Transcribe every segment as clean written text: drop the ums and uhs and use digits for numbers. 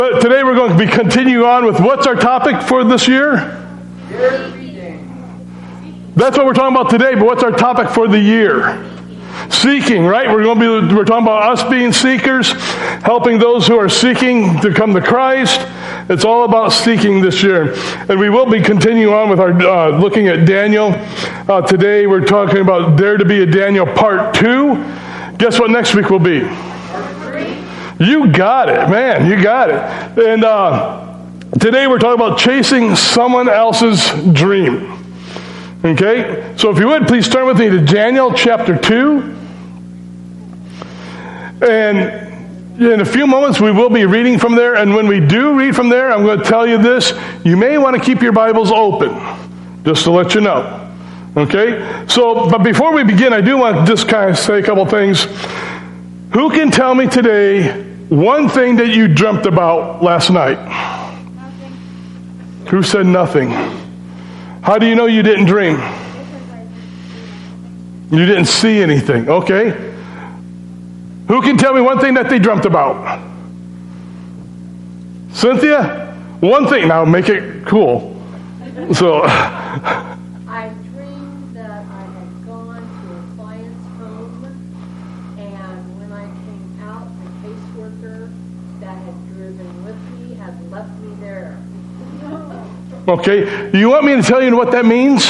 But today we're going to be continuing on with what's our topic for this year? That's what we're talking about today, but what's our topic for the year? Seeking, right? We're talking about us being seekers, helping those who are seeking to come to Christ. It's all about seeking this year. And we will be continuing on with our looking at Daniel. Today we're talking about Dare to be a Daniel Part 2. Guess what next week will be? You got it, man. You got it. And today we're talking about chasing someone else's dream. Okay? So if you would, please turn with me to Daniel chapter 2. And in a few moments we will be reading from there. And when we do read from there, I'm going to tell you this. You may want to keep your Bibles open, just to let you know. Okay? So, but before we begin, I do want to just kind of say a couple things. Who can tell me today one thing that you dreamt about last night? Nothing. Who said nothing? How do you know you didn't dream? You didn't see anything. Okay. Who can tell me one thing that they dreamt about? Cynthia? One thing. Now make it cool. So. I dreamed that I had gone to a client's home, and when I came out, the caseworker that had driven with me had left me there. Okay. You want me to tell you what that means?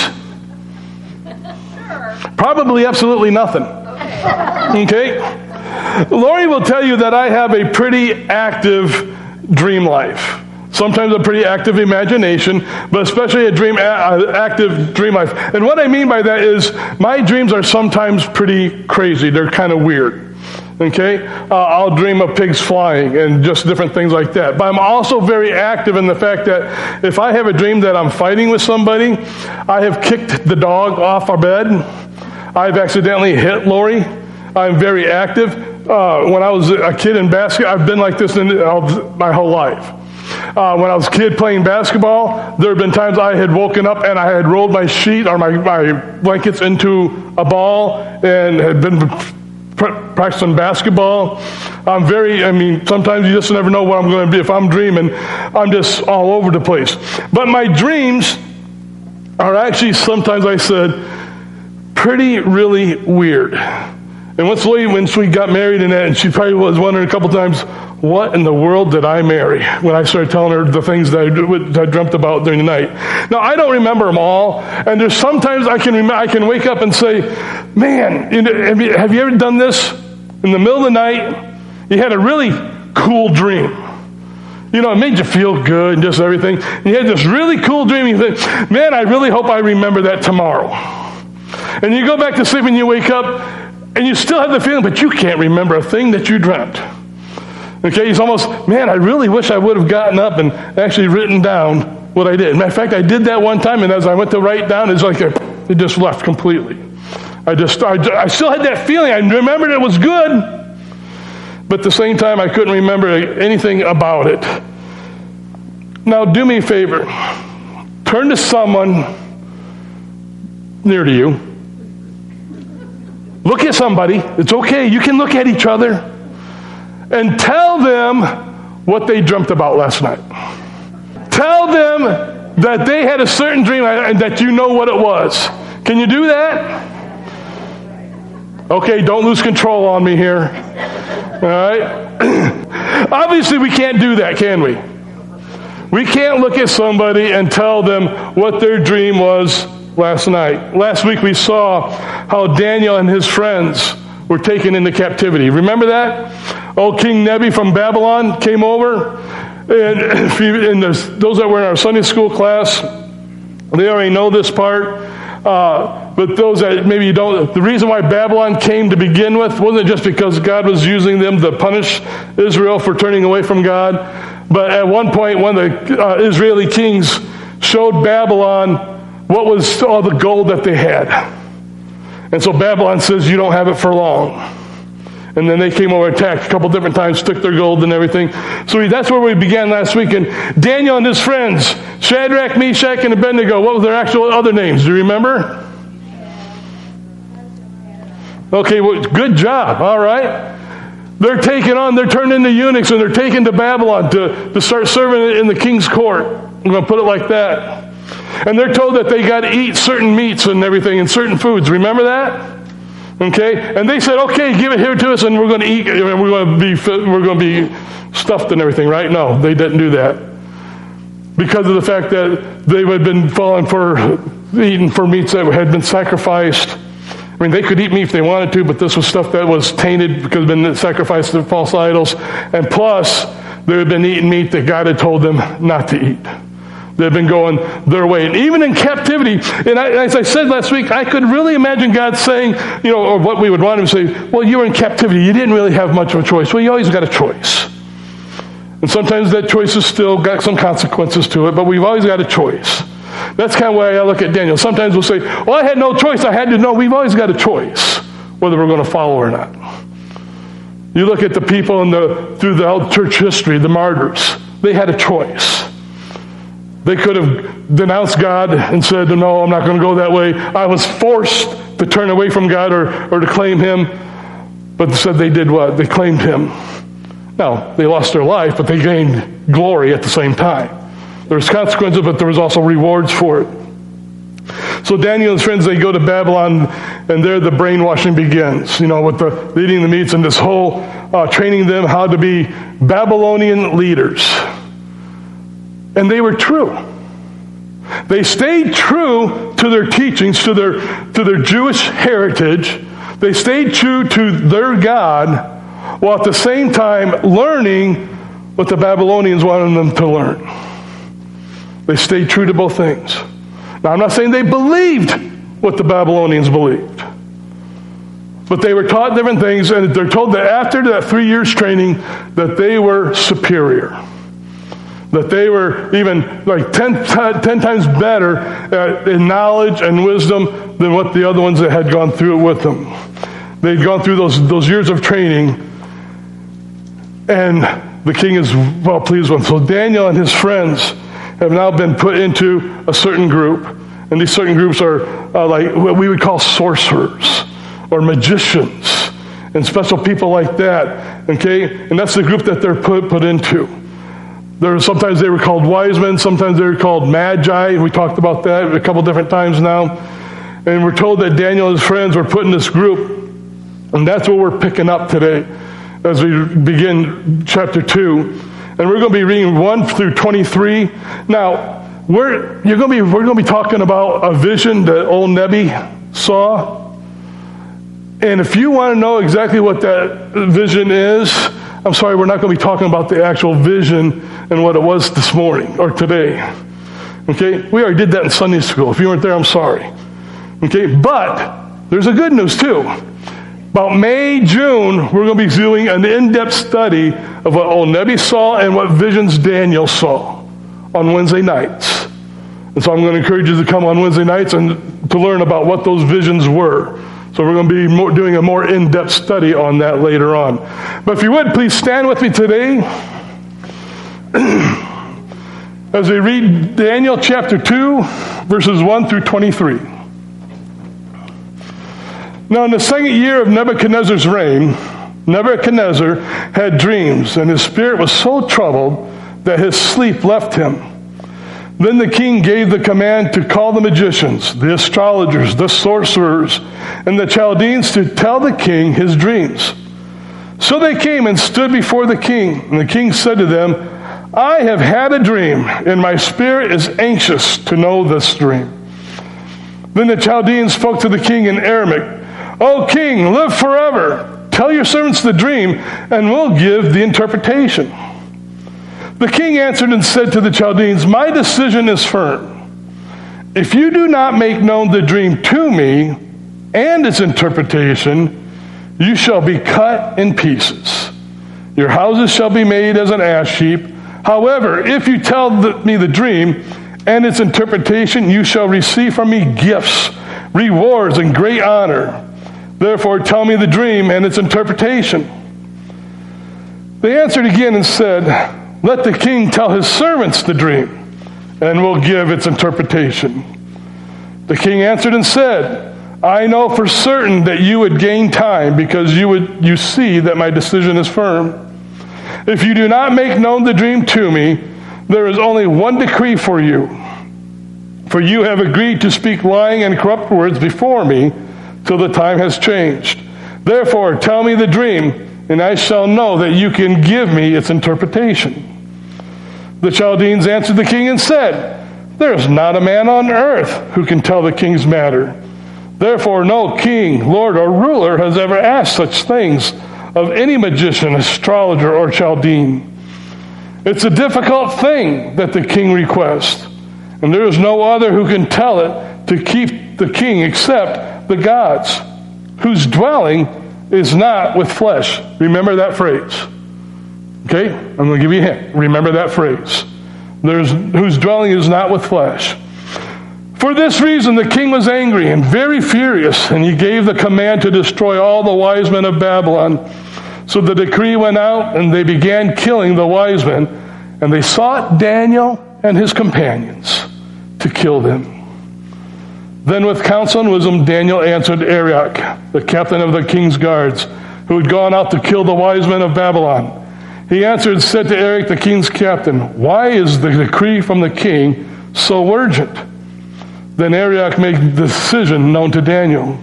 Sure. Probably absolutely nothing. Okay. Lori will tell you that I have a pretty active dream life. Sometimes a pretty active imagination, but especially active dream life. And what I mean by that is my dreams are sometimes pretty crazy. They're kind of weird. Okay? I'll dream of pigs flying and just different things like that. But I'm also very active in the fact that if I have a dream that I'm fighting with somebody, I have kicked the dog off our bed. I've accidentally hit Lori. I'm very active. When I was a kid in basketball, I've been like this my whole life. When I was a kid playing basketball, there have been times I had woken up and I had rolled my sheet or my blankets into a ball and had been practicing basketball. Sometimes you just never know what I'm going to be. If I'm dreaming, I'm just all over the place. But my dreams are actually, sometimes I said, pretty really weird. And once we got married and she probably was wondering a couple times, what in the world did I marry? When I started telling her the things that I dreamt about during the night. Now, I don't remember them all. And there's sometimes I can wake up and say, man, have you ever done this? In the middle of the night, you had a really cool dream. It made you feel good and just everything. You had this really cool dream. You think, man, I really hope I remember that tomorrow. And you go back to sleep and you wake up and you still have the feeling, but you can't remember a thing that you dreamt. Okay, it's almost, man, I really wish I would have gotten up and actually written down what I did. Matter of fact, I did that one time, and as I went to write down, it's like it just left completely. I still had that feeling. I remembered it was good, but at the same time, I couldn't remember anything about it. Now, do me a favor. Turn to someone near to you. Look at somebody. It's okay. You can look at each other and tell them what they dreamt about last night. Tell them that they had a certain dream and that you know what it was. Can you do that? Okay, don't lose control on me here. All right? Obviously, we can't do that, can we? We can't look at somebody and tell them what their dream was last night. Last week we saw how Daniel and his friends were taken into captivity. Remember that? Old King Nebi from Babylon came over. And those that were in our Sunday school class, they already know this part. But those that maybe you don't, the reason why Babylon came to begin with wasn't just because God was using them to punish Israel for turning away from God. But at one point, one of the Israeli kings showed Babylon what was all the gold that they had. And so Babylon says, you don't have it for long. And then they came over, attacked a couple different times, took their gold and everything. So that's where we began last week. And Daniel and his friends, Shadrach, Meshach, and Abednego, what were their actual other names? Do you remember? Okay, well, good job. All right. They're turned into eunuchs, and they're taken to Babylon to start serving in the king's court. I'm going to put it like that. And they're told that they got to eat certain meats and everything and certain foods. Remember that? Okay? And they said, okay, give it here to us, and we're going to eat, and we're going to be stuffed and everything, right? No, they didn't do that. Because of the fact that they had been eating for meats that had been sacrificed. I mean, they could eat meat if they wanted to, but this was stuff that was tainted because it had been sacrificed to false idols. And plus, they had been eating meat that God had told them not to eat. They had been going their way. And even in captivity, and as I said last week, I could really imagine God saying, or what we would want him to say, well, you were in captivity. You didn't really have much of a choice. Well, you always got a choice. And sometimes that choice has still got some consequences to it, but we've always got a choice. That's kind of the way I look at Daniel. Sometimes we'll say, well, I had no choice. I had to know. We've always got a choice whether we're going to follow or not. You look at the people through the old church history, the martyrs. They had a choice. They could have denounced God and said, no, I'm not going to go that way. I was forced to turn away from God or to claim him. But said they did what? They claimed him. Now, they lost their life, but they gained glory at the same time. There was consequences, but there was also rewards for it. So Daniel and his friends, they go to Babylon, and there the brainwashing begins, with the eating the meats and this whole training them how to be Babylonian leaders. And they were true. They stayed true to their teachings, to their Jewish heritage. They stayed true to their God, while at the same time learning what the Babylonians wanted them to learn. They stayed true to both things. Now, I'm not saying they believed what the Babylonians believed. But they were taught different things, and they're told that after that 3 years training, that they were superior. That they were even like 10 times better in knowledge and wisdom than what the other ones that had gone through it with them. They'd gone through those years of training, and the king is well pleased with them. So Daniel and his friends have now been put into a certain group. And these certain groups are like what we would call sorcerers or magicians and special people like that. Okay? And that's the group that they're put into. Sometimes they were called wise men. Sometimes they were called magi. We talked about that a couple different times now. And we're told that Daniel and his friends were put in this group. And that's what we're picking up today as we begin chapter 2. And we're going to be reading 1 through 23. Now, we're going to be talking about a vision that old Nebi saw. And if you want to know exactly what that vision is, I'm sorry, we're not going to be talking about the actual vision and what it was this morning or today. Okay? We already did that in Sunday school. If you weren't there, I'm sorry. Okay? But there's a good news too. About May, June, we're going to be doing an in-depth study of what old Nebi saw and what visions Daniel saw on Wednesday nights. And so I'm going to encourage you to come on Wednesday nights and to learn about what those visions were. So we're going to be doing a more in-depth study on that later on. But if you would, please stand with me today as we read Daniel chapter 2, verses 1 through 23. Now, in the second year of Nebuchadnezzar's reign, Nebuchadnezzar had dreams, and his spirit was so troubled that his sleep left him. Then the king gave the command to call the magicians, the astrologers, the sorcerers, and the Chaldeans to tell the king his dreams. So they came and stood before the king, and the king said to them, I have had a dream, and my spirit is anxious to know this dream. Then the Chaldeans spoke to the king in Aramaic, O king, live forever. Tell your servants the dream, and we'll give the interpretation. The king answered and said to the Chaldeans, my decision is firm. If you do not make known the dream to me and its interpretation, you shall be cut in pieces. Your houses shall be made as an ash heap. However, if you tell me the dream and its interpretation, you shall receive from me gifts, rewards, and great honor. Therefore, tell me the dream and its interpretation. They answered again and said, let the king tell his servants the dream, and we'll give its interpretation. The king answered and said, I know for certain that you would gain time because you see that my decision is firm. If you do not make known the dream to me, there is only one decree for you. For you have agreed to speak lying and corrupt words before me till the time has changed. Therefore, tell me the dream, and I shall know that you can give me its interpretation. The Chaldeans answered the king and said, there is not a man on earth who can tell the king's matter. Therefore, no king, lord, or ruler has ever asked such things of any magician, astrologer, or Chaldean. It's a difficult thing that the king requests, and there is no other who can tell it to keep the king except the gods, whose dwelling is not with flesh. Remember that phrase. Okay? I'm going to give you a hint. Remember that phrase. Whose dwelling is not with flesh. For this reason the king was angry and very furious, and he gave the command to destroy all the wise men of Babylon. So the decree went out, and they began killing the wise men, and they sought Daniel and his companions to kill them. Then with counsel and wisdom Daniel answered Arioch, the captain of the king's guards, who had gone out to kill the wise men of Babylon. He answered and said to Arioch, the king's captain, why is the decree from the king so urgent? Then Arioch made the decision known to Daniel.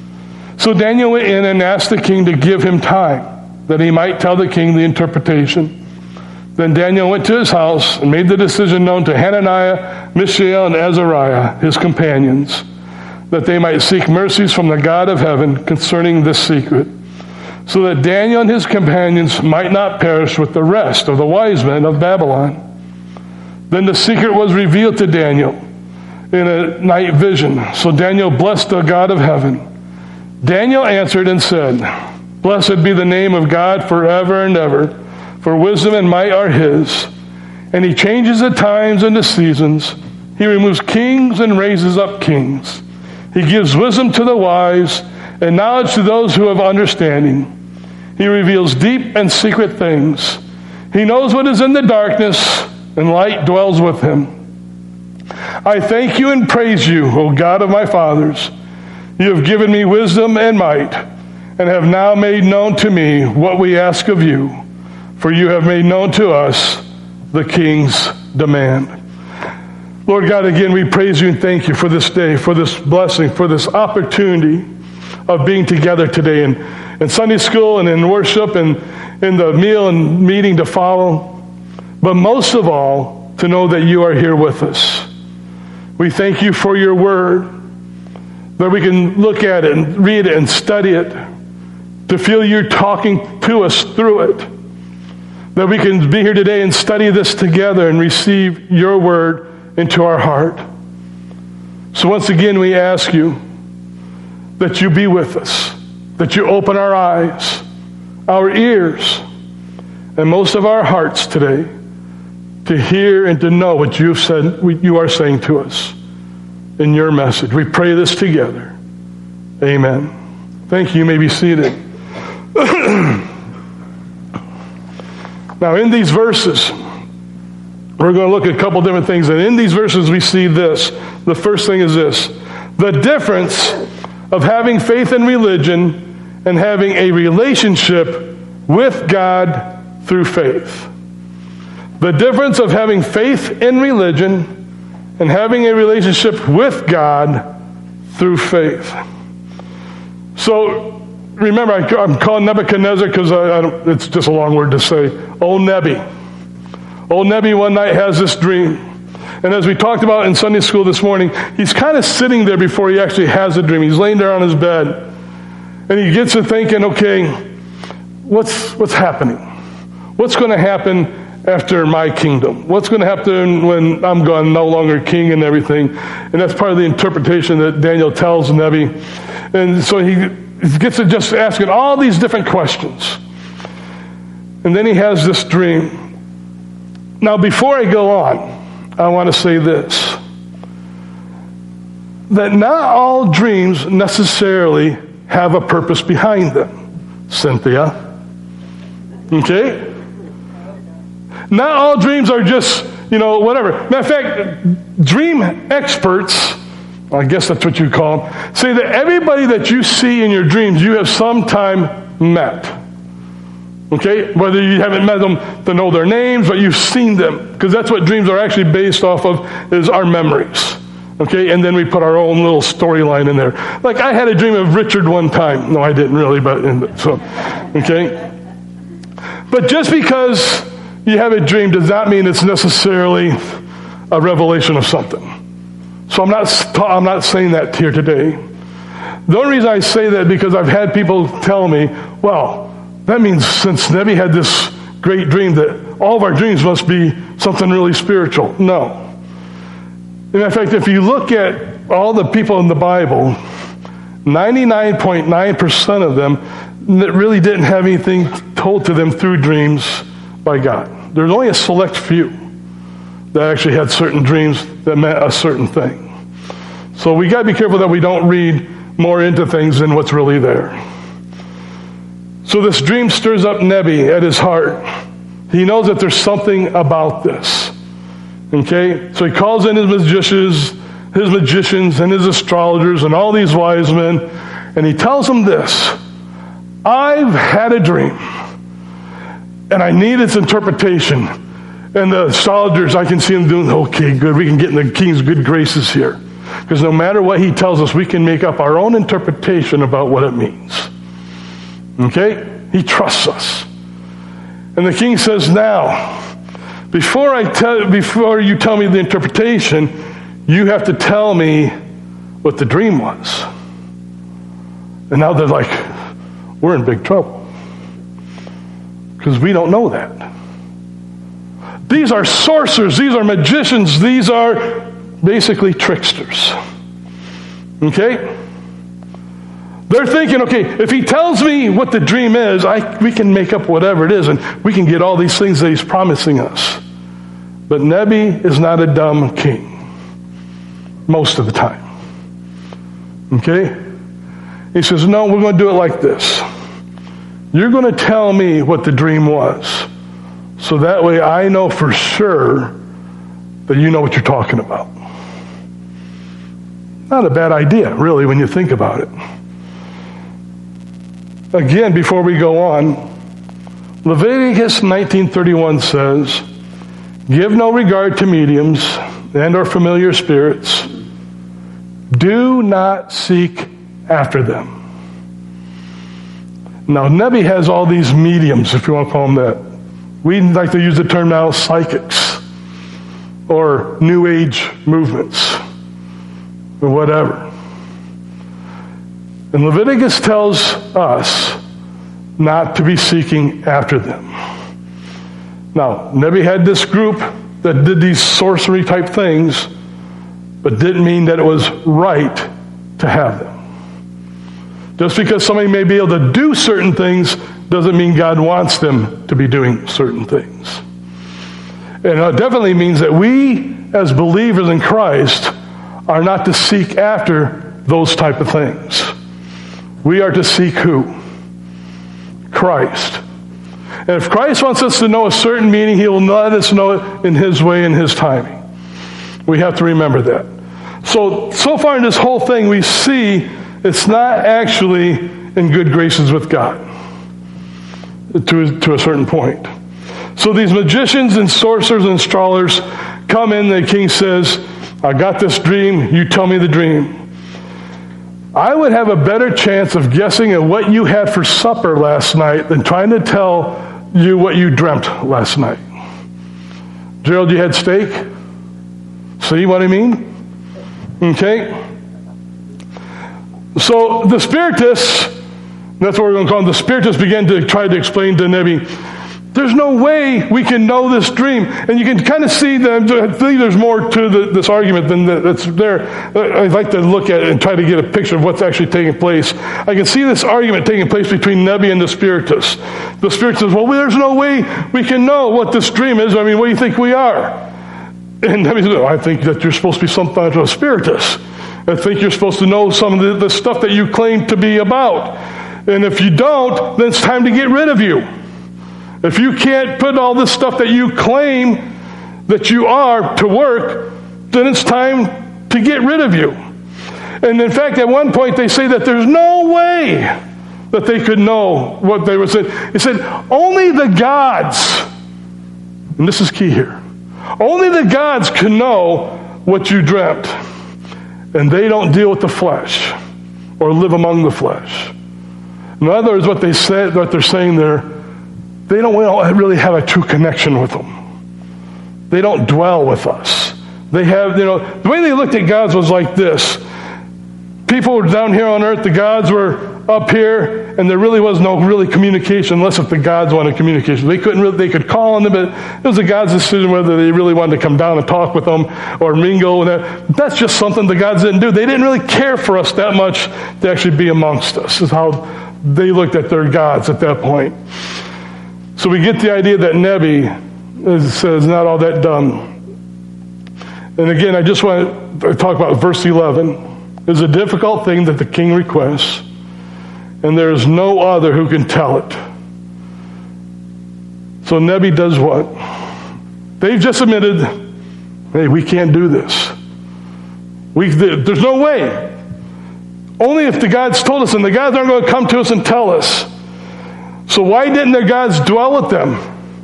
So Daniel went in and asked the king to give him time, that he might tell the king the interpretation. Then Daniel went to his house and made the decision known to Hananiah, Mishael, and Azariah, his companions, that they might seek mercies from the God of heaven concerning this secret, so that Daniel and his companions might not perish with the rest of the wise men of Babylon. Then the secret was revealed to Daniel in a night vision. So Daniel blessed the God of heaven. Daniel answered and said, blessed be the name of God forever and ever, for wisdom and might are his. And he changes the times and the seasons. He removes kings and raises up kings. He gives wisdom to the wise and knowledge to those who have understanding. He reveals deep and secret things. He knows what is in the darkness, and light dwells with him. I thank you and praise you, O God of my fathers. You have given me wisdom and might, and have now made known to me what we ask of you. For you have made known to us the king's demand. Lord God, again, we praise you and thank you for this day, for this blessing, for this opportunity of being together today in Sunday school and in worship and in the meal and meeting to follow. But most of all, to know that you are here with us. We thank you for your word, that we can look at it and read it and study it, to feel you talking to us through it. That we can be here today and study this together and receive your word into our heart. So once again, we ask you that you be with us, that you open our eyes, our ears, and most of our hearts today to hear and to know what you've said, you are saying to us in your message. We pray this together. Amen. Thank you. You may be seated. Now, in these verses, we're going to look at a couple different things. And in these verses, we see this. The first thing is this. The difference of having faith in religion and having a relationship with God through faith. The difference of having faith in religion and having a relationship with God through faith. So, remember, I'm calling Nebuchadnezzar because it's just a long word to say. Old Nebi. Old Nebi one night has this dream. And as we talked about in Sunday school this morning, he's kind of sitting there before he actually has a dream. He's laying there on his bed. And he gets to thinking, okay, what's happening? What's going to happen after my kingdom? What's going to happen when I'm gone, no longer king and everything? And that's part of the interpretation that Daniel tells Nebi. And so he gets to just asking all these different questions. And then he has this dream. Now, before I go on, I want to say this. That not all dreams necessarily have a purpose behind them, Cynthia. Okay? Not all dreams are just, whatever. Matter of fact, dream experts I guess that's what you call them, say that everybody that you see in your dreams, you have sometime met. Okay? Whether you haven't met them to know their names, but you've seen them. Because that's what dreams are actually based off of, is our memories. Okay? And then we put our own little storyline in there. Like, I had a dream of Richard one time. No, I didn't really, okay? But just because you have a dream does not mean it's necessarily a revelation of something. So I'm not saying that here today. The only reason I say that is because I've had people tell me, well, that means since Nebi had this great dream that all of our dreams must be something really spiritual. No. In fact, if you look at all the people in the Bible, 99.9% of them that really didn't have anything told to them through dreams by God. There's only a select few that actually had certain dreams that meant a certain thing. So we got to be careful that we don't read more into things than what's really there. So this dream stirs up Nebi at his heart. He knows that there's something about this. Okay? So he calls in his magicians and his astrologers and all these wise men, and he tells them this: I've had a dream, and I need its interpretation. And the astrologers, I can see them doing, okay, good, we can get in the king's good graces here. Because no matter what he tells us, we can make up our own interpretation about what it means. Okay? He trusts us. And the king says, now, before you tell me the interpretation, you have to tell me what the dream was. And now they're like, we're in big trouble. Because we don't know that. These are sorcerers. These are magicians. These are basically tricksters. Okay? They're thinking, okay, if he tells me what the dream is, we can make up whatever it is, and we can get all these things that he's promising us. But Nebi is not a dumb king. Most of the time. Okay? He says, no, we're going to do it like this. You're going to tell me what the dream was. So that way I know for sure that you know what you're talking about. Not a bad idea, really, when you think about it. Again, before we go on, Leviticus 19:31 says, give no regard to mediums and or familiar spirits. Do not seek after them. Now, Nebi has all these mediums, if you want to call them that. We like to use the term now psychics or New Age movements or whatever. And Leviticus tells us not to be seeking after them. Now, Nebi had this group that did these sorcery type things, but didn't mean that it was right to have them. Just because somebody may be able to do certain things doesn't mean God wants them to be doing certain things. And it definitely means that we, as believers in Christ, are not to seek after those type of things. We are to seek who? Christ. And if Christ wants us to know a certain meaning, He will let us know it in His way and His timing. We have to remember that. So far in this whole thing, we see it's not actually in good graces with God to a certain point. So these magicians and sorcerers and astrologers come in, the king says, I got this dream, you tell me the dream. I would have a better chance of guessing at what you had for supper last night than trying to tell you what you dreamt last night. Gerald, you had steak? See what I mean? Okay? So the spiritists, that's what we're going to call them, the spiritists began to try to explain to Nebi, there's no way we can know this dream. And you can kind of see that I think there's more to this argument than that's there. I'd like to look at it and try to get a picture of what's actually taking place. I can see this argument taking place between Nebi and the spiritists. The spiritists says, well, there's no way we can know what this dream is. I mean, what do you think we are? And Nebi says, I think that you're supposed to be some kind of a spiritist. I think you're supposed to know some of the stuff that you claim to be about. And if you don't, then it's time to get rid of you. If you can't put all this stuff that you claim that you are to work, then it's time to get rid of you. And in fact, at one point they say that there's no way that they could know what they were saying. He said, only the gods, and this is key here, only the gods can know what you dreamt. And they don't deal with the flesh or live among the flesh. In other words, what they're saying there, they don't really have a true connection with them. They don't dwell with us. They have, the way they looked at gods was like this. People were down here on earth, the gods were up here, and there really was no really communication unless if the gods wanted communication. They could call on them, but it was the gods' decision whether they really wanted to come down and talk with them or mingle. That's just something the gods didn't do. They didn't really care for us that much to actually be amongst us, is how they looked at their gods at that point. So we get the idea that Nebi says not all that dumb. And again, I just want to talk about verse 11. It's a difficult thing that the king requests, and there is no other who can tell it. So Nebi does what? They've just admitted, hey, we can't do this. There's no way. Only if the gods told us, and the gods aren't going to come to us and tell us. So why didn't their gods dwell with them?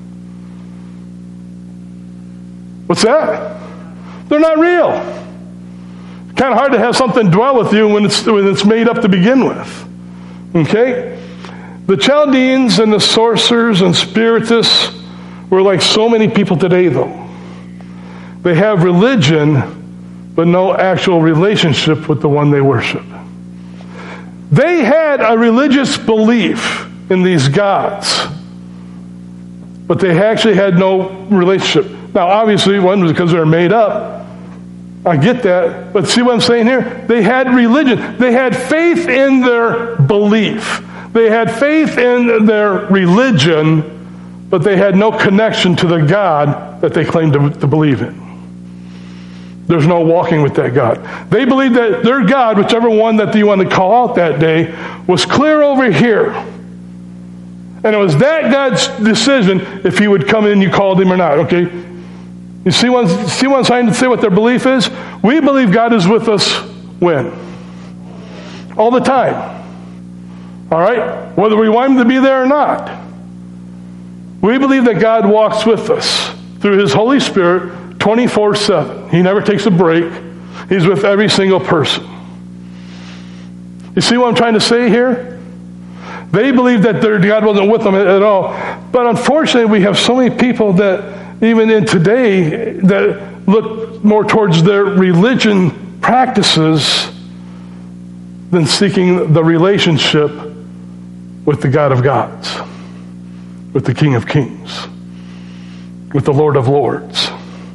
What's that? They're not real. Kind of hard to have something dwell with you when it's made up to begin with. Okay? The Chaldeans and the sorcerers and spiritists were like so many people today, though. They have religion, but no actual relationship with the one they worship. They had a religious belief in these gods, but they actually had no relationship. Now, obviously, one was because they were made up. I get that. But see what I'm saying here? They had religion. They had faith in their belief. They had faith in their religion, but they had no connection to the God that they claimed to believe in. There's no walking with that God. They believed that their God, whichever one that you want to call out that day, was clear over here. And it was that God's decision if he would come in and you called him or not, okay? You see what I'm trying to say what their belief is? We believe God is with us when? All the time. All right? Whether we want him to be there or not. We believe that God walks with us through his Holy Spirit 24/7. He never takes a break. He's with every single person. You see what I'm trying to say here? They believed that their God wasn't with them at all. But unfortunately, we have so many people that even in today that look more towards their religion practices than seeking the relationship with the God of gods, with the King of kings, with the Lord of lords.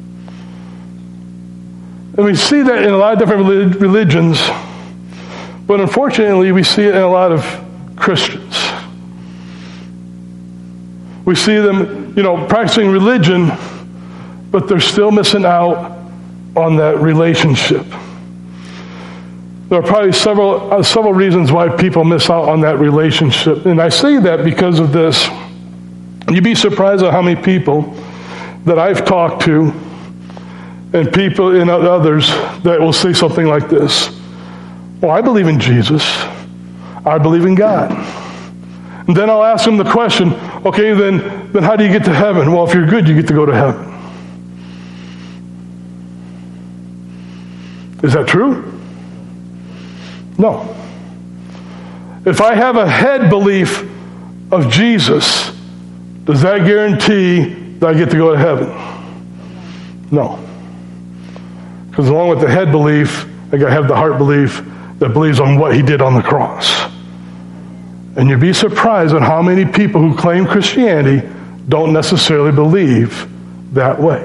And we see that in a lot of different religions, but unfortunately we see it in a lot of Christians. We see them, practicing religion, but they're still missing out on that relationship. There are probably several reasons why people miss out on that relationship. And I say that because of this. You'd be surprised at how many people that I've talked to and people and others that will say something like this. Well, I believe in Jesus. I believe in God. And then I'll ask them the question, okay, then how do you get to heaven? Well, if you're good, you get to go to heaven. Is that true? No. If I have a head belief of Jesus, does that guarantee that I get to go to heaven? No. Because along with the head belief, I got to have the heart belief that believes on what he did on the cross. And you'd be surprised at how many people who claim Christianity don't necessarily believe that way.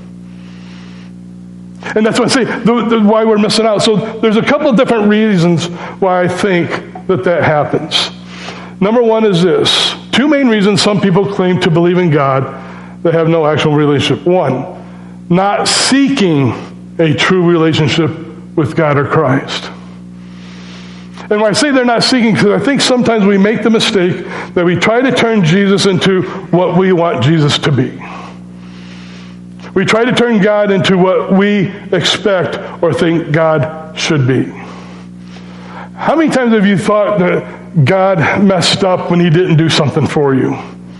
And that's what I say, why we're missing out. So there's a couple of different reasons why I think that happens. Number one is this. Two main reasons some people claim to believe in God that have no actual relationship. One, not seeking a true relationship with God or Christ. And when I say they're not seeking, because I think sometimes we make the mistake that we try to turn Jesus into what we want Jesus to be. We try to turn God into what we expect or think God should be. How many times have you thought that God messed up when he didn't do something for you?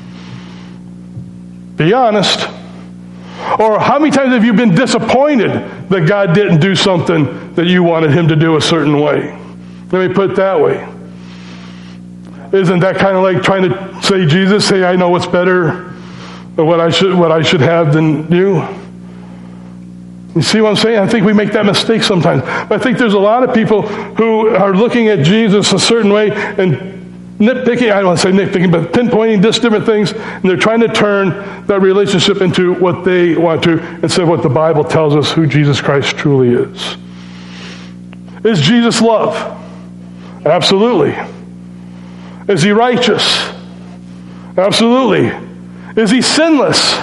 Be honest. Or how many times have you been disappointed that God didn't do something that you wanted him to do a certain way? Let me put it that way. Isn't that kind of like trying to say, Jesus, hey, I know what's better, or what I should have than you? You see what I'm saying? I think we make that mistake sometimes. But I think there's a lot of people who are looking at Jesus a certain way and nitpicking, I don't want to say nitpicking, but pinpointing just different things, and they're trying to turn that relationship into what they want to, instead of what the Bible tells us who Jesus Christ truly is. Is Jesus love? Absolutely. Is he righteous? Absolutely. Is he sinless?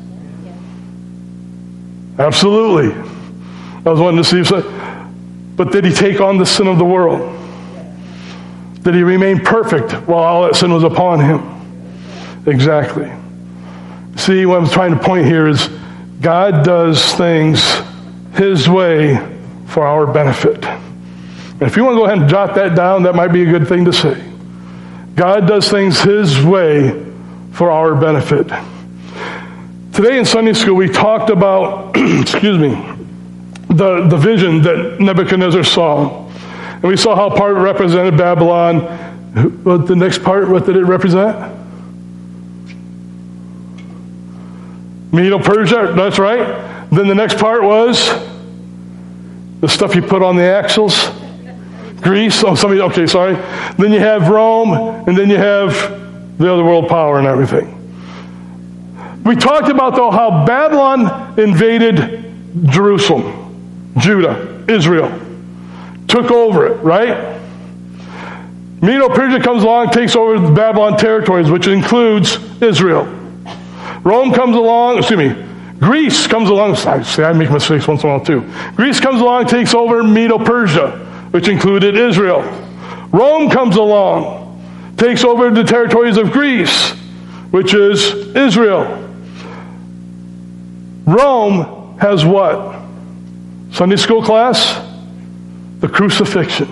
Absolutely. I was wanting to see if so, but did he take on the sin of the world? Did he remain perfect while all that sin was upon him? Exactly. See, what I'm trying to point here is God does things his way for our benefit. And if you want to go ahead and jot that down, that might be a good thing to say. God does things his way for our benefit. Today in Sunday school, we talked about, the vision that Nebuchadnezzar saw. And we saw how part represented Babylon. What the next part, what did it represent? Medo-Persia, that's right. Then the next part was the stuff you put on the axles. Greece, sorry. Then you have Rome, and then you have the other world power and everything. We talked about, though, how Babylon invaded Jerusalem, Judah, Israel. Took over it, right? Medo-Persia comes along, takes over the Babylon territories, which includes Israel. Greece comes along. I make mistakes once in a while, too. Greece comes along, takes over Medo-Persia, which included Israel. Rome comes along, takes over the territories of Greece, which is Israel. Rome has what? Sunday school class? The crucifixion.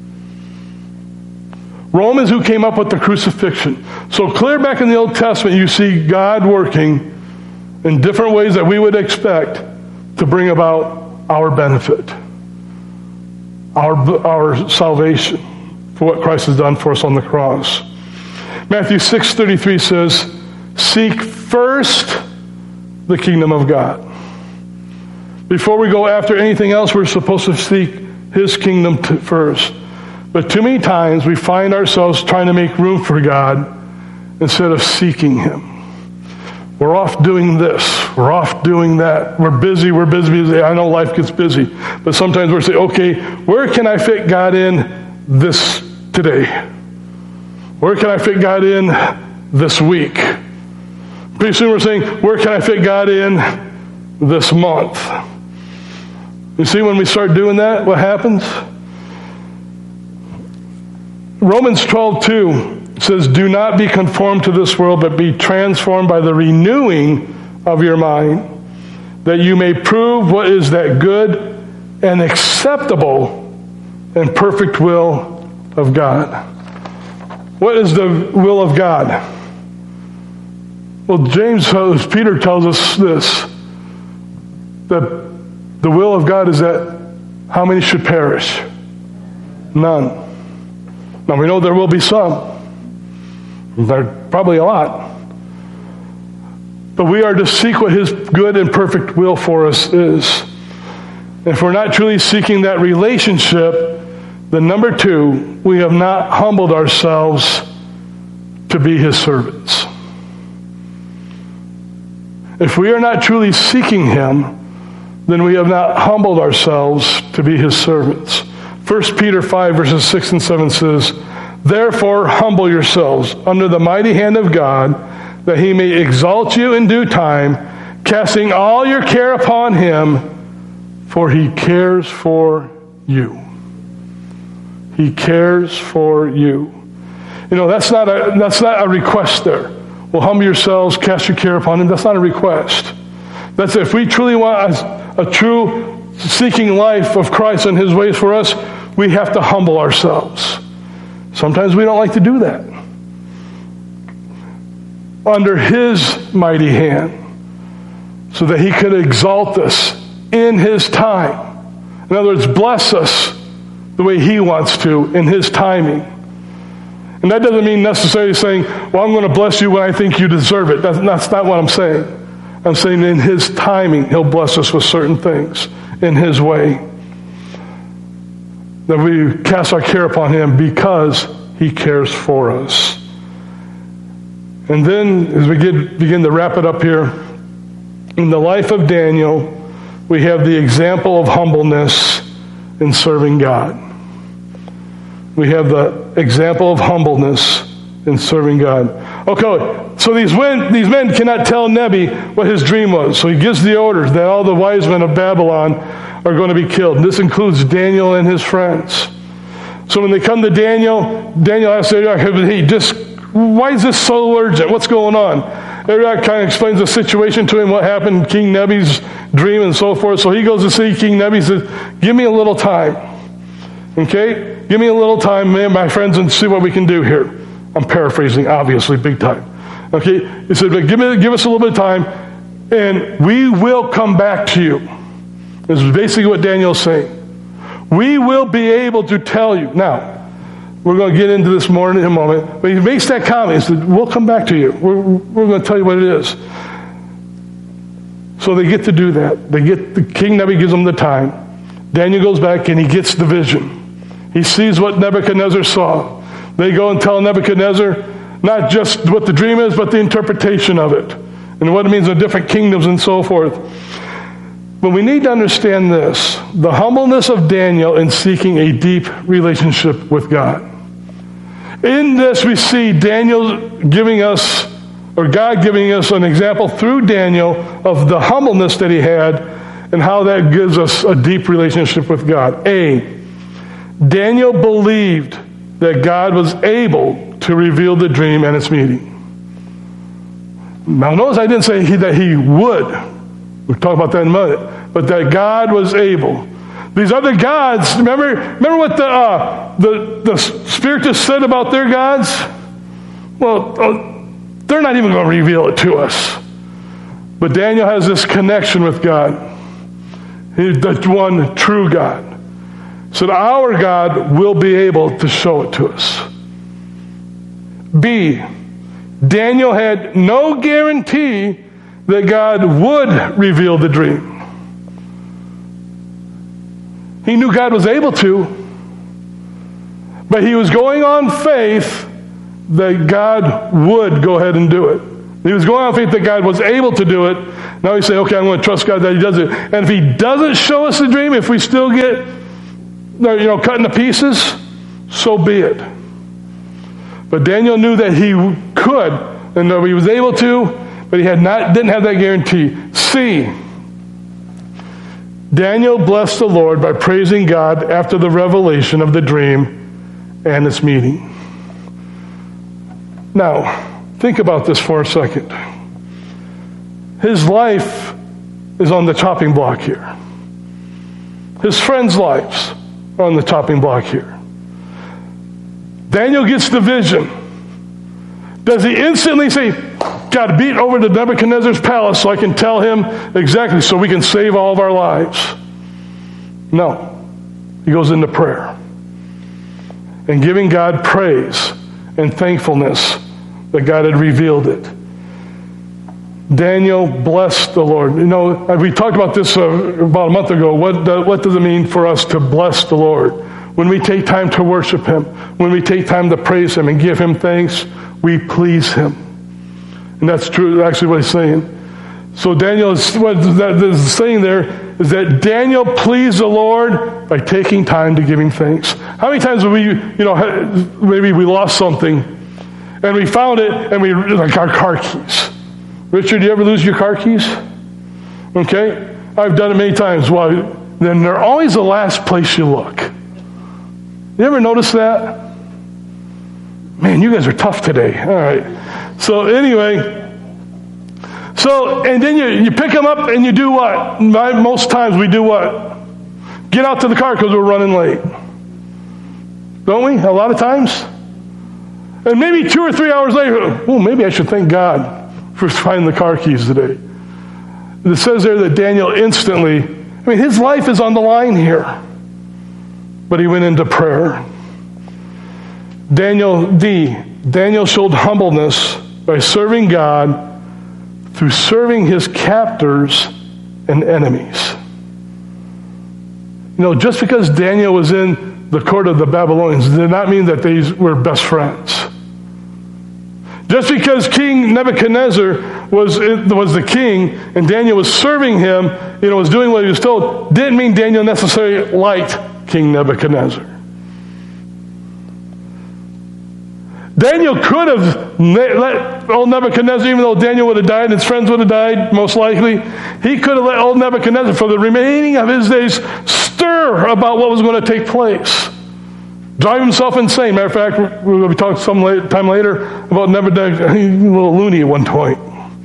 Rome is who came up with the crucifixion. So clear back in the Old Testament, you see God working in different ways that we would expect to bring about our benefit, our salvation for what Christ has done for us on the cross. Matthew 6:33 says, "Seek first the kingdom of God." Before we go after anything else, we're supposed to seek his kingdom first. But too many times we find ourselves trying to make room for God instead of seeking him. We're off doing this. We're off doing that. We're busy. I know life gets busy. But sometimes we're saying, okay, where can I fit God in this today? Where can I fit God in this week? Pretty soon we're saying, where can I fit God in this month? You see, when we start doing that, what happens? Romans 12:2 says, "Do not be conformed to this world, but be transformed by the renewing of your mind, that you may prove what is that good and acceptable and perfect will of God." What is the will of God? Well, Peter tells us this, that the will of God is that how many should perish? None. Now we know there will be some. There probably a lot. But we are to seek what his good and perfect will for us is. If we're not truly seeking that relationship, then number 2, we have not humbled ourselves to be his servants. If we are not truly seeking him, then we have not humbled ourselves to be his servants. 1 Peter 5 verses 6 and 7 says, "Therefore humble yourselves under the mighty hand of God, that he may exalt you in due time, casting all your care upon him, for he cares for you." He cares for you. You know, that's not a request there. Well, humble yourselves, cast your care upon him. That's not a request. That's if we truly want a true seeking life of Christ and his ways for us, we have to humble ourselves. Sometimes we don't like to do that. Under His mighty hand, so that He could exalt us in His time. In other words, bless us the way He wants to in His timing. And that doesn't mean necessarily saying, well, I'm going to bless you when I think you deserve it. That's not what I'm saying. I'm saying in His timing, He'll bless us with certain things in His way. That we cast our care upon Him because He cares for us. And then, as we begin to wrap it up here, in the life of Daniel, we have the example of humbleness in serving God. We have the example of humbleness in serving God. Okay, so these men cannot tell Nebi what his dream was. So he gives the orders that all the wise men of Babylon are going to be killed. And this includes Daniel and his friends. So when they come to Daniel asks Arioch, hey, why is this so urgent? What's going on? Arioch kind of explains the situation to him, what happened, King Nebi's dream and so forth. So he goes to see King Nebi and says, give me a little time. Okay? Give me a little time, man, my friends, and see what we can do here. I'm paraphrasing, obviously, big time. Okay? He said, but give us a little bit of time, and we will come back to you. This is basically what Daniel's saying. We will be able to tell you. Now, we're going to get into this more in a moment. But he makes that comment. He said, we'll come back to you. We're going to tell you what it is. So they get to do that. The King Nebi gives them the time. Daniel goes back and he gets the vision. He sees what Nebuchadnezzar saw. They go and tell Nebuchadnezzar not just what the dream is, but the interpretation of it. And what it means in different kingdoms and so forth. But we need to understand this. The humbleness of Daniel in seeking a deep relationship with God. In this we see Daniel giving us, or God giving us an example through Daniel of the humbleness that he had and how that gives us a deep relationship with God. Daniel believed that God was able to reveal the dream and its meaning. Now notice I didn't say that he would. We'll talk about that in a minute. But that God was able. These other gods, remember what the Spiritist said about their gods? Well, they're not even going to reveal it to us. But Daniel has this connection with God. He's the one true God. So that our God will be able to show it to us. Daniel had no guarantee that God would reveal the dream. He knew God was able to, but he was going on faith that God would go ahead and do it. He was going on faith that God was able to do it. Now he's saying, okay, I'm going to trust God that He does it. And if He doesn't show us the dream, if we still get, cut into pieces, so be it. But Daniel knew that he could, and that he was able to, but he didn't have that guarantee. Daniel blessed the Lord by praising God after the revelation of the dream and its meaning. Now, think about this for a second. His life is on the chopping block here. His friends' lives are on the chopping block here. Daniel gets the vision. Does he instantly say, got to beat over to Nebuchadnezzar's palace so I can tell him exactly so we can save all of our lives? No. He goes into prayer and giving God praise and thankfulness that God had revealed it. Daniel blessed the Lord. We talked about this about a month ago. What does it mean for us to bless the Lord? When we take time to worship Him, when we take time to praise Him and give Him thanks, we please Him. And that's true, actually, what he's saying. So Daniel, what that is saying there is that Daniel pleased the Lord by taking time to give Him thanks. How many times have we, maybe we lost something and we found it and like our car keys. Richard, do you ever lose your car keys? Okay? I've done it many times. Well, then they're always the last place you look. You ever notice that? Man, you guys are tough today. All right. So anyway, and then you pick them up and you do what? Most times we do what? Get out to the car because we're running late. Don't we? A lot of times. And maybe 2 or 3 hours later, maybe I should thank God for finding the car keys today. It says there that Daniel instantly, his life is on the line here. But he went into prayer. Daniel showed humbleness by serving God through serving his captors and enemies. Just because Daniel was in the court of the Babylonians did not mean that they were best friends. Just because King Nebuchadnezzar was the king and Daniel was serving him, was doing what he was told, didn't mean Daniel necessarily liked King Nebuchadnezzar. Daniel could have let old Nebuchadnezzar, even though Daniel would have died and his friends would have died, most likely, he could have let old Nebuchadnezzar, for the remaining of his days, stir about what was going to take place. Drive himself insane. Matter of fact, we're going to be talking some time later about Nebuchadnezzar. He was a little loony at one point.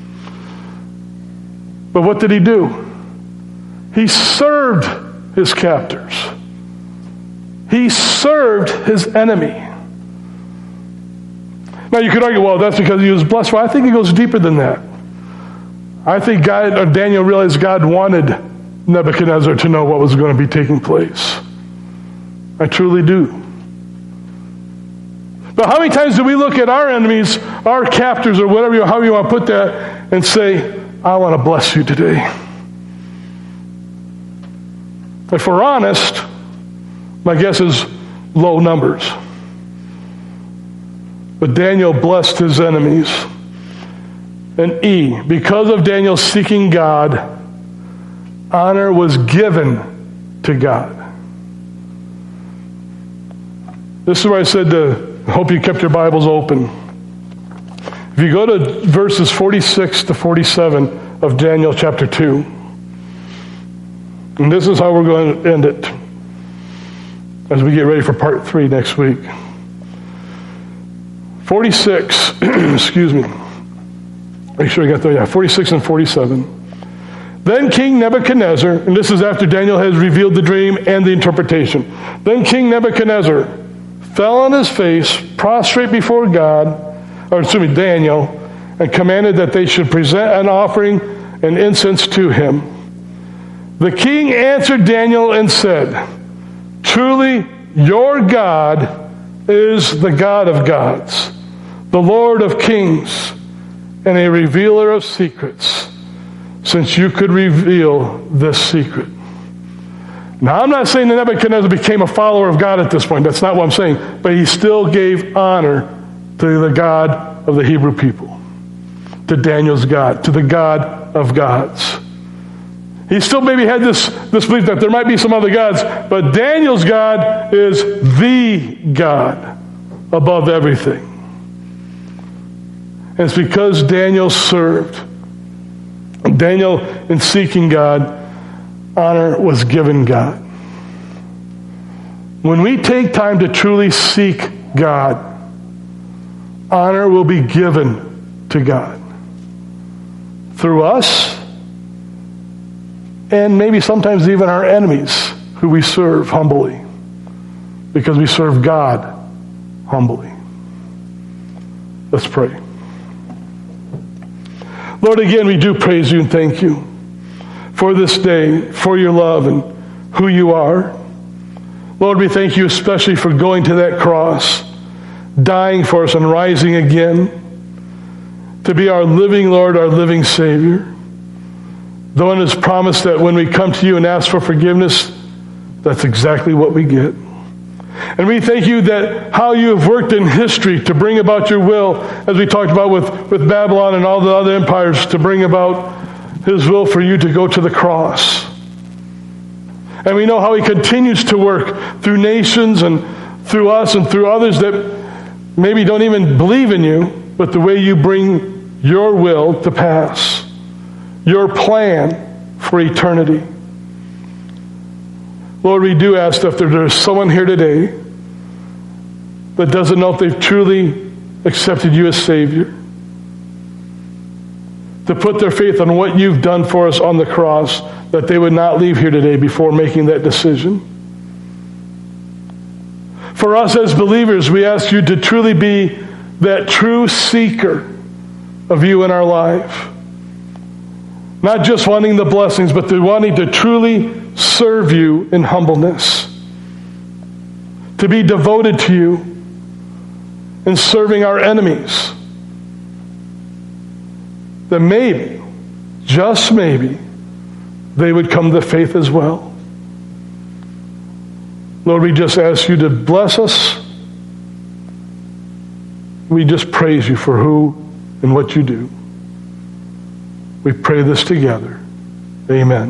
But what did he do? He served his captors. He served his enemy. Now you could argue, well, that's because he was blessed. Well, I think it goes deeper than that. I think Daniel realized God wanted Nebuchadnezzar to know what was going to be taking place. I truly do. But how many times do we look at our enemies, our captors, or whatever, however you want to put that, and say, I want to bless you today? If we're honest, my guess is low numbers. But Daniel blessed his enemies. And because of Daniel seeking God, honor was given to God. This is where I said I hope you kept your Bibles open. If you go to verses 46 to 47 of Daniel chapter 2, and this is how we're going to end it as we get ready for part 3 next week. 46, excuse me. Make sure I got there. 46 and 47. Then King Nebuchadnezzar, and this is after Daniel has revealed the dream and the interpretation. Then King Nebuchadnezzar fell on his face, prostrate before Daniel, and commanded that they should present an offering and incense to him. The king answered Daniel and said, truly, your God is the God of gods, the Lord of kings, and a revealer of secrets, since you could reveal this secret. Now, I'm not saying that Nebuchadnezzar became a follower of God at this point. That's not what I'm saying. But he still gave honor to the God of the Hebrew people, to Daniel's God, to the God of gods. He still maybe had this belief that there might be some other gods, but Daniel's God is the God above everything. And it's because Daniel served. Daniel, in seeking God, honor was given God. When we take time to truly seek God, honor will be given to God. Through us, and maybe sometimes even our enemies who we serve humbly, because we serve God humbly. Let's pray. Lord, again, we do praise you and thank you for this day, for your love and who you are. Lord, we thank you especially for going to that cross, dying for us and rising again to be our living Lord, our living Savior. The one who's promised that when we come to you and ask for forgiveness, that's exactly what we get. And we thank you that how you have worked in history to bring about your will, as we talked about with Babylon and all the other empires, to bring about his will for you to go to the cross. And we know how he continues to work through nations and through us and through others that maybe don't even believe in you, but the way you bring your will to pass, your plan for eternity. Lord, we do ask that if there's someone here today that doesn't know if they've truly accepted you as Savior, to put their faith on what you've done for us on the cross, that they would not leave here today before making that decision. For for us as believers, we ask you to truly be that true seeker of you in our life. Not just wanting the blessings, but wanting to truly serve you in humbleness. To be devoted to you in serving our enemies. That maybe, just maybe, they would come to faith as well. Lord, we just ask you to bless us. We just praise you for who and what you do. We pray this together. Amen.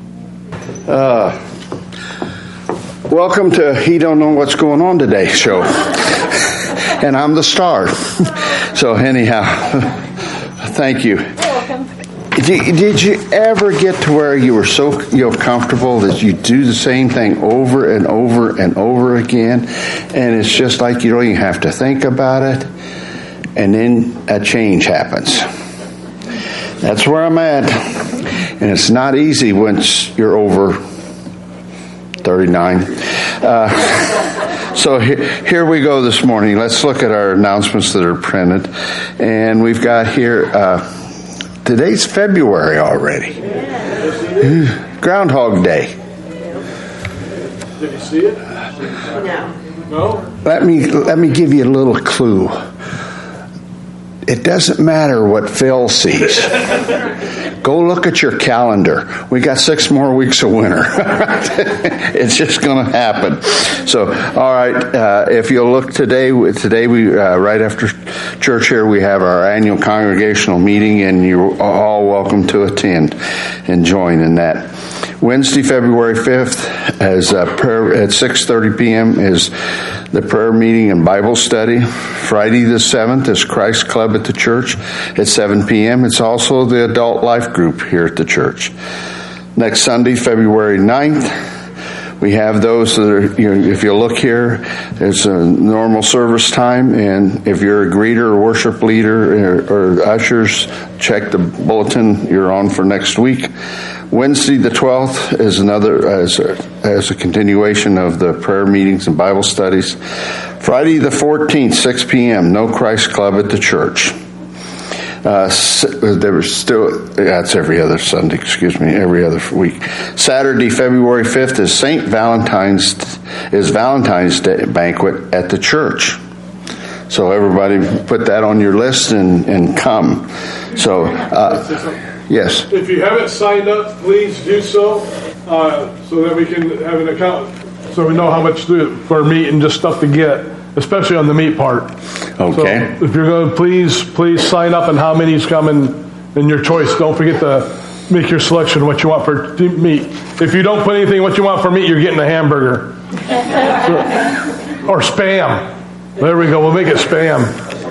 Welcome to He Don't Know What's Going On Today show. And I'm the star. So anyhow, thank you. You're welcome. Did you ever get to where you were so comfortable that you do the same thing over and over and over again, and it's just like you don't even have to think about it, and then a change happens? That's where I'm at, and it's not easy once you're over 39. So here we go this morning. Let's look at our announcements that are printed, and we've got here. Today's February already. Groundhog Day. Did you see it? No? Let me give you a little clue. It doesn't matter what Phil sees. Go look at your calendar. We got 6 more weeks of winter. It's just going to happen. So, all right. If you'll look today we right after church here, we have our annual congregational meeting, and you're all welcome to attend and join in that. Wednesday, February 5th, as prayer at 6:30 p.m. is the prayer meeting and Bible study. Friday the 7th is Christ Club at the church at 7 p.m. It's also the adult life group here at the church. Next Sunday, February 9th, we have those that are, if you look here, it's a normal service time, and if you're a greeter or worship leader or ushers, check the bulletin you're on for next week. Wednesday the 12th is another as a continuation of the prayer meetings and Bible studies. Friday the 14th, 6 p.m., No Christ Club at the church. There was still, that's every other Sunday, every other week. Saturday, February 5th is Valentine's Day banquet at the church. So everybody put that on your list and come. So, yes. If you haven't signed up, please do so that we can have an account, so we know how much for meat and just stuff to get, especially on the meat part. Okay. So if you're going to please sign up and how many's coming and your choice. Don't forget to make your selection what you want for meat. If you don't put anything what you want for meat, you're getting a hamburger. Or Spam. There we go. We'll make it Spam.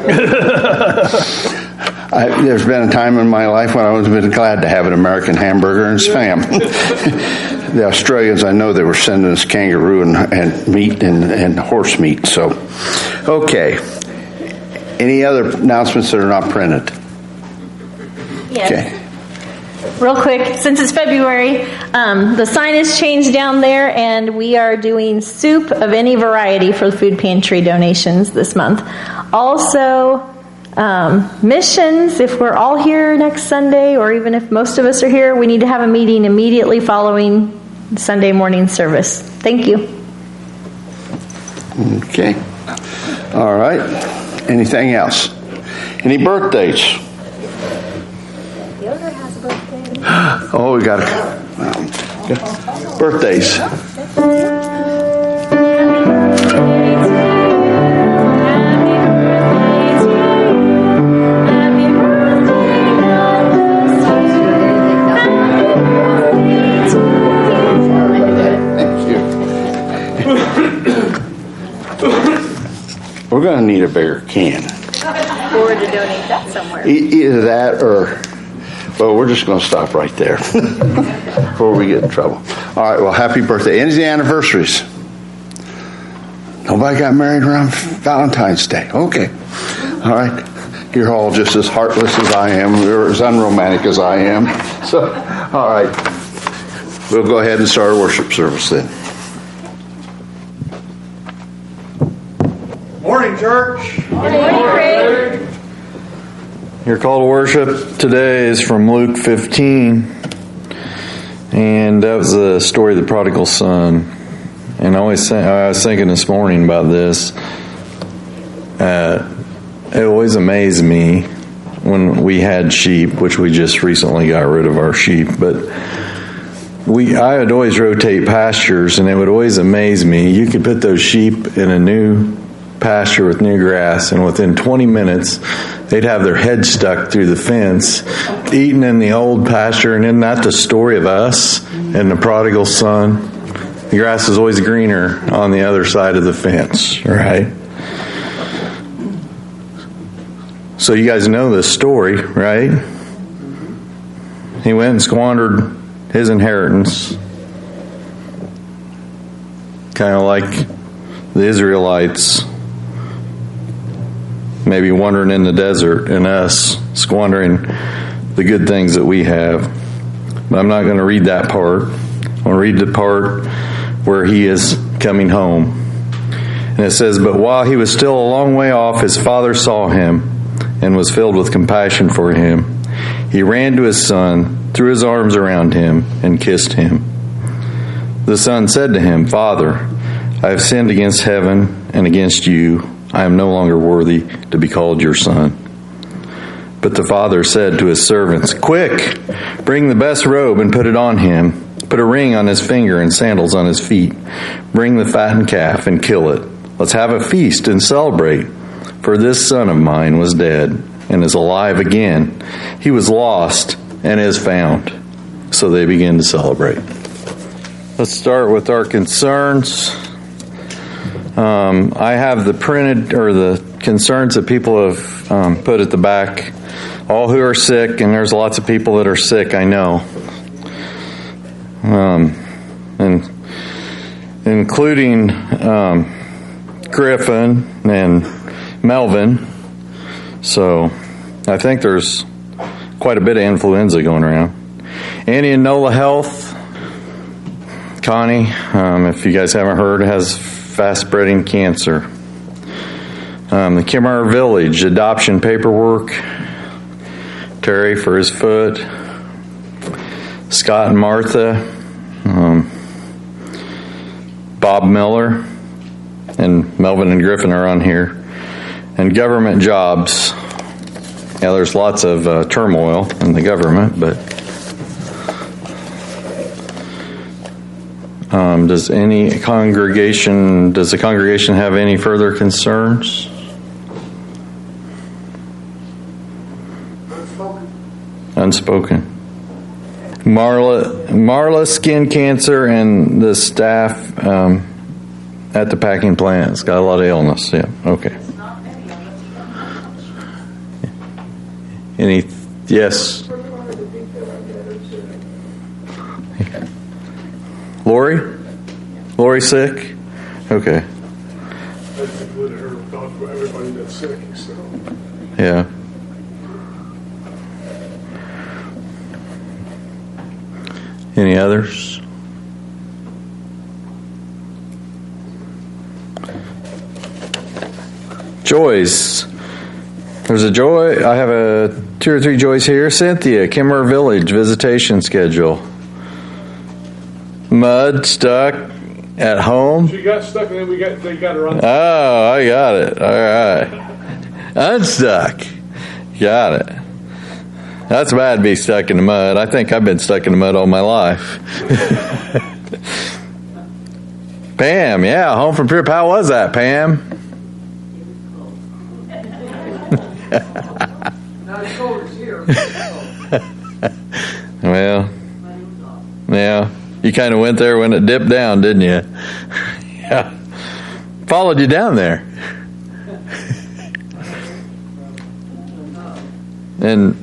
There's been a time in my life when I would have been glad to have an American hamburger and Spam. The Australians, I know they were sending us kangaroo and meat and horse meat. So, okay. Any other announcements that are not printed? Yes. Okay. Real quick, since it's February, the sign is changed down there, and we are doing soup of any variety for the food pantry donations this month. Also, missions, if we're all here next Sunday, or even if most of us are here, we need to have a meeting immediately following Sunday morning service. Thank you. Okay. All right. Anything else? Any birthdays? Yoder has a birthday. Oh, we got birthdays. We're going to need a bigger can. Or to donate that somewhere. Either that or, well, we're just going to stop right there before we get in trouble. All right, well, happy birthday. Any anniversaries? Nobody got married around Valentine's Day. Okay. All right. You're all just as heartless as I am. You're as unromantic as I am. So, all right. We'll go ahead and start our worship service then. church. Good morning, Craig. Your call to worship today is from Luke 15. And that was the story of the prodigal son. And I was thinking this morning about this. It always amazed me when we had sheep, which we just recently got rid of our sheep, but I would always rotate pastures, and it would always amaze me. You could put those sheep in a new pasture with new grass, and within 20 minutes, they'd have their head stuck through the fence, eating in the old pasture. And isn't that the story of us and the prodigal son? The grass is always greener on the other side of the fence, right? So you guys know this story, right? He went and squandered his inheritance, kind of like the Israelites, maybe wandering in the desert, and us squandering the good things that we have. But I'm not going to read that part. I'm going to read the part where he is coming home. And it says, "But while he was still a long way off, his father saw him and was filled with compassion for him. He ran to his son, threw his arms around him, and kissed him. The son said to him, 'Father, I have sinned against heaven and against you. I am no longer worthy to be called your son.' But the father said to his servants, 'Quick, bring the best robe and put it on him. Put a ring on his finger and sandals on his feet. Bring the fattened calf and kill it. Let's have a feast and celebrate. For this son of mine was dead and is alive again. He was lost and is found.' So they begin to celebrate." Let's start with our concerns. I have the printed, or the concerns that people have put at the back. All who are sick, and there's lots of people that are sick, I know. And including Griffin and Melvin. So I think there's quite a bit of influenza going around. Annie and Nola Health. Connie, if you guys haven't heard, has fast-spreading cancer. The Kimmerer Village adoption paperwork. Terry for his foot. Scott and Martha. Bob Miller. And Melvin and Griffin are on here. And government jobs. Yeah, there's lots of turmoil in the government, but does the congregation have any further concerns? Unspoken. Marla skin cancer, and the staff at the packing plant has got a lot of illness. Yeah, okay. Any? Yes. Lori sick? Okay. That's included her thought for everybody that's sick, so. Yeah. Any others? Joys. There's a joy. I have 2 or 3 joys here. Cynthia, Kimmerer Village visitation schedule. Mud stuck at home. She got stuck, and then they got her on. Oh, I got it. All right. Unstuck. Got it. That's bad to be stuck in the mud. I think I've been stuck in the mud all my life. Pam, yeah, home from trip. How was that, Pam? Not as cold as here. Well, yeah. You kind of went there when it dipped down, didn't you? Yeah. Followed you down there. And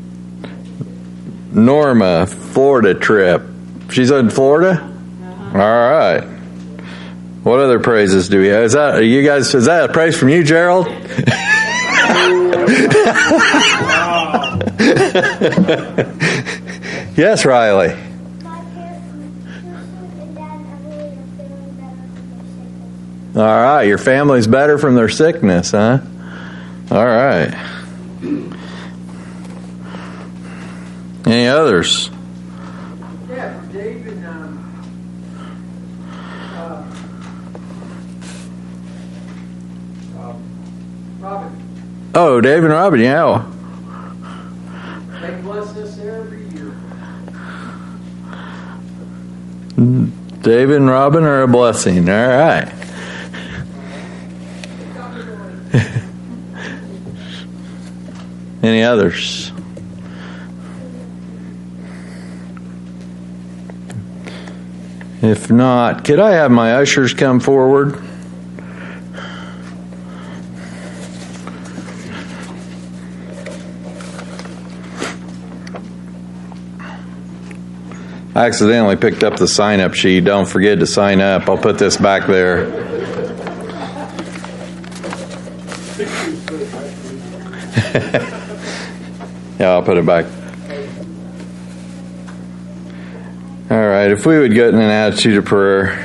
Norma, Florida trip. She's in Florida? All right. What other praises do we have? Is that a praise from you, Gerald? Yes, Riley. All right, your family's better from their sickness, huh? All right. Any others? Yeah, Dave and Robin. Oh, Dave and Robin, yeah. They bless us every year. Dave and Robin are a blessing. All right. Any others? If not, could I have my ushers come forward? I accidentally picked up the sign-up sheet. Don't forget to sign up. I'll put this back there. Yeah, I'll put it back. All right, if we would get in an attitude of prayer.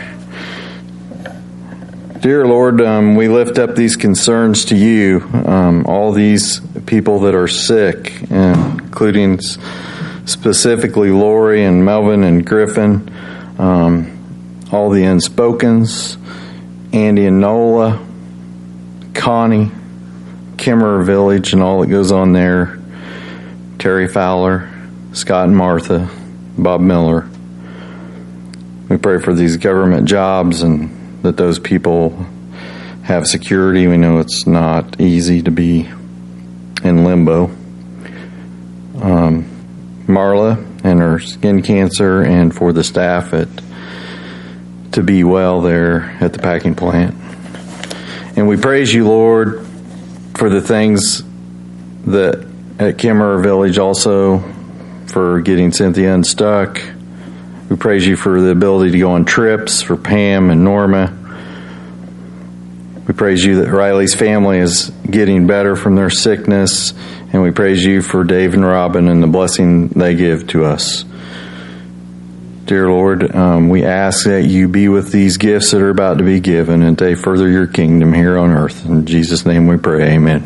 Dear Lord, we lift up these concerns to you, all these people that are sick, including specifically Lori and Melvin and Griffin, all the Unspokens, Andy and Nola, Connie, Kimmerer Village and all that goes on there, Terry Fowler, Scott and Martha, Bob Miller. We pray for these government jobs and that those people have security. We know it's not easy to be in limbo. Marla and her skin cancer, and for the staff to be well there at the packing plant. And we praise you, Lord, for the things that at Kimmerer Village also, for getting Cynthia unstuck. We praise you for the ability to go on trips for Pam and Norma. We praise you that Riley's family is getting better from their sickness. And we praise you for Dave and Robin and the blessing they give to us. Dear Lord, we ask that you be with these gifts that are about to be given and they further your kingdom here on earth. In Jesus' name we pray, amen.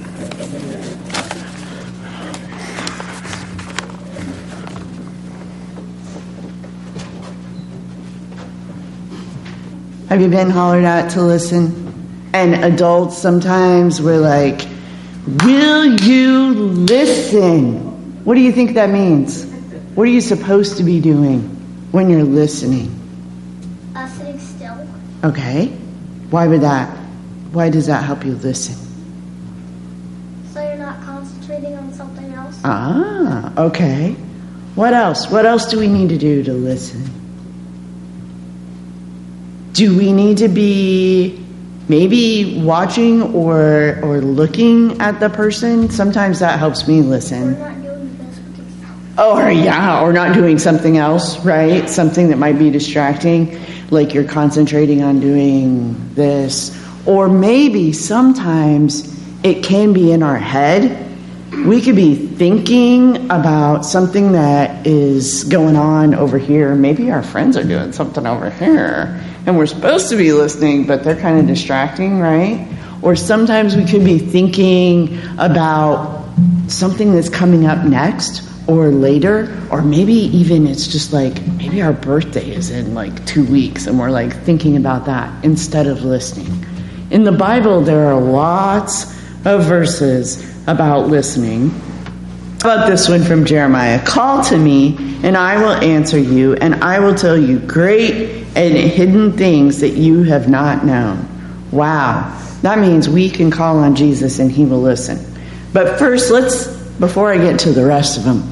Have you been hollered at to listen? And adults, sometimes we're like, will you listen? What do you think that means? What are you supposed to be doing when you're listening? Sitting still. Okay. Why does that help you listen? So you're not concentrating on something else? Ah, okay. What else? What else do we need to do to listen? Do we need to be maybe watching or looking at the person? Sometimes that helps me listen. Or not doing this with yourself. Or not doing something else, right? Something that might be distracting, like you're concentrating on doing this. Or maybe sometimes it can be in our head. We could be thinking about something that is going on over here. Maybe our friends are doing something over here. And we're supposed to be listening, but they're kind of distracting, right? Or sometimes we could be thinking about something that's coming up next or later. Or maybe even it's just like, maybe our birthday is in like 2 weeks and we're like thinking about that instead of listening. In the Bible, there are lots of verses about listening. How about this one from Jeremiah? Call to me, and I will answer you, and I will tell you great and hidden things that you have not known. Wow. That means we can call on Jesus and he will listen. But first, before I get to the rest of them,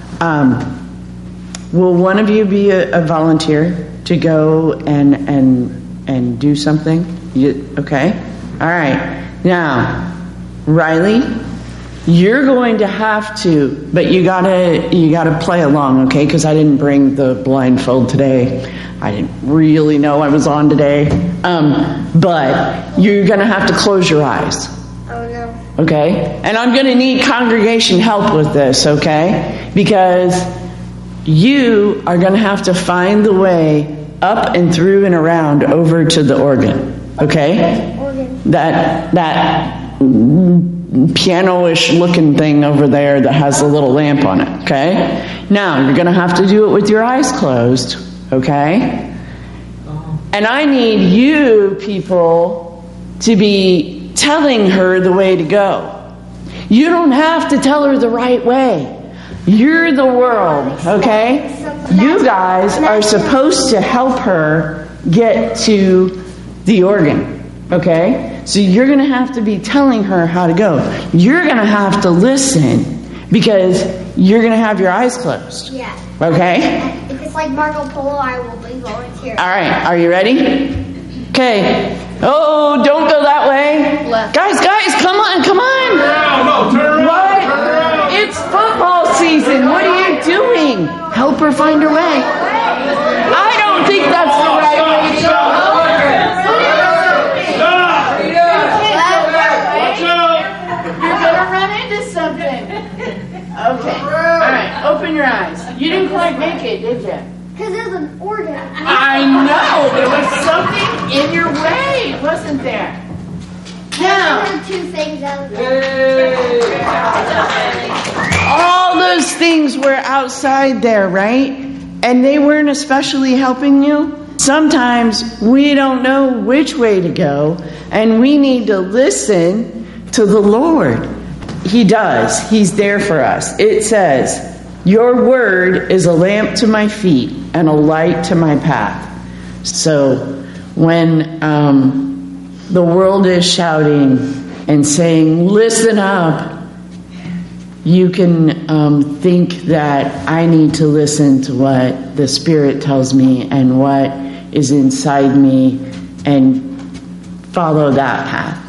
will one of you be a volunteer to go and do something? Okay? All right. Now, Riley, you're going to have to, but you gotta play along, okay? Because I didn't bring the blindfold today. I didn't really know I was on today. But you're gonna have to close your eyes. Oh no. Okay? And I'm gonna need congregation help with this, okay? Because you are gonna have to find the way up and through and around over to the organ. Okay? Organ. That piano-ish looking thing over there that has a little lamp on it. Okay? Now, you're going to have to do it with your eyes closed. Okay? And I need you people to be telling her the way to go. You don't have to tell her the right way. You're the world, okay? You guys are supposed to help her get to the organ, okay? So you're going to have to be telling her how to go. You're going to have to listen because you're going to have your eyes closed. Yeah. Okay? If it's like Marco Polo, I will be volunteering. All right, are you ready? Okay. Oh, don't go that way. Guys, come on. No, turn around. What? It's football season. What are you doing? Help her find her way. I don't think that's the right way to go. You're going to run into something. Okay. All right, open your eyes. You didn't quite make it, did you? Because there's an organ. I know. There was something in your way, wasn't there? Now, There are two things out there. all those things were outside there, right? And they weren't especially helping you. Sometimes we don't know which way to go, and we need to listen to the Lord. He does. He's there for us. It says, your word is a lamp to my feet and a light to my path. So when the world is shouting and saying, listen up, you can think that I need to listen to what the Spirit tells me and what is inside me and follow that path.